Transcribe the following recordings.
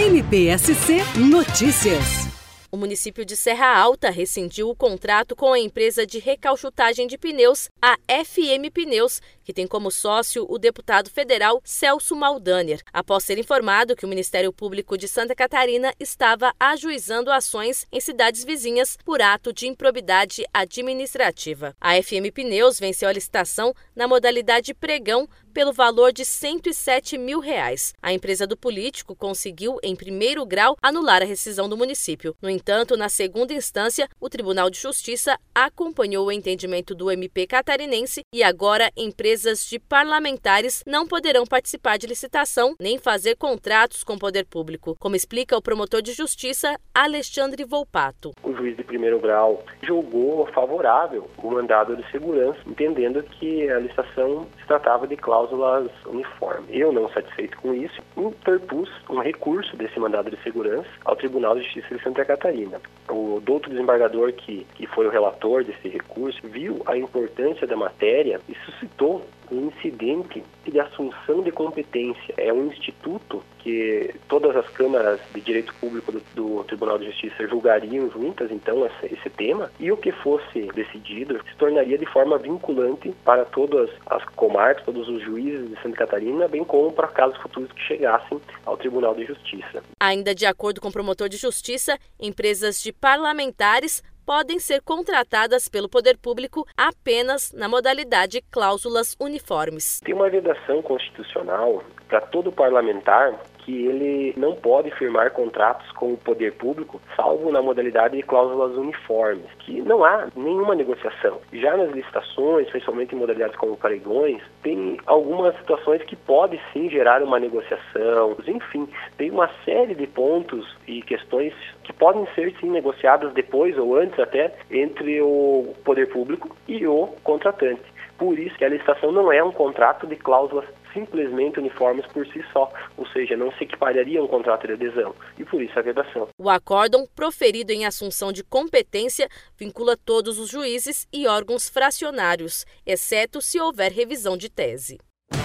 MPSC Notícias. O município de Serra Alta rescindiu o contrato com a empresa de recauchutagem de pneus, a FM Pneus, que tem como sócio o deputado federal Celso Maldaner, após ser informado que o Ministério Público de Santa Catarina estava ajuizando ações em cidades vizinhas por ato de improbidade administrativa. A FM Pneus venceu a licitação na modalidade pregão pelo valor de R$ 107 mil. A empresa do político conseguiu, em primeiro grau, anular a rescisão do município. No entanto, na segunda instância, o Tribunal de Justiça acompanhou o entendimento do MP catarinense e agora empresas de parlamentares não poderão participar de licitação nem fazer contratos com o poder público, como explica o promotor de justiça Alexandre Volpato. O juiz de primeiro grau julgou favorável o mandado de segurança, entendendo que a licitação se tratava de cláusulas uniformes. Eu, não satisfeito com isso, interpus um recurso desse mandado de segurança ao Tribunal de Justiça de Santa Catarina. O doutor desembargador, que foi o relator desse recurso, viu a importância da matéria e suscitou um incidente de assunção de competência. É um instituto que todas as câmaras de direito público do Tribunal de Justiça julgariam juntas, então, esse tema, e o que fosse decidido se tornaria de forma vinculante para todas as comarcas, todos os juízes de Santa Catarina, bem como para casos futuros que chegassem ao Tribunal de Justiça. Ainda de acordo com o promotor de justiça, empresas de parlamentares podem ser contratadas pelo poder público apenas na modalidade cláusulas uniformes. Tem uma vedação constitucional para todo parlamentar que ele não pode firmar contratos com o poder público, salvo na modalidade de cláusulas uniformes, que não há nenhuma negociação. Já nas licitações, principalmente em modalidades como pregões, tem algumas situações que podem sim gerar uma negociação. Enfim, tem uma série de pontos e questões que podem ser sim negociadas depois ou antes até entre o poder público e o contratante. Por isso que a licitação não é um contrato de cláusulas simplesmente uniformes por si só, ou seja, não se equipararia a um contrato de adesão, e por isso a vedação. O acórdão, proferido em assunção de competência, vincula todos os juízes e órgãos fracionários, exceto se houver revisão de tese.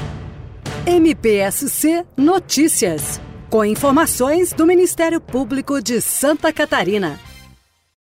MPSC Notícias, com informações do Ministério Público de Santa Catarina.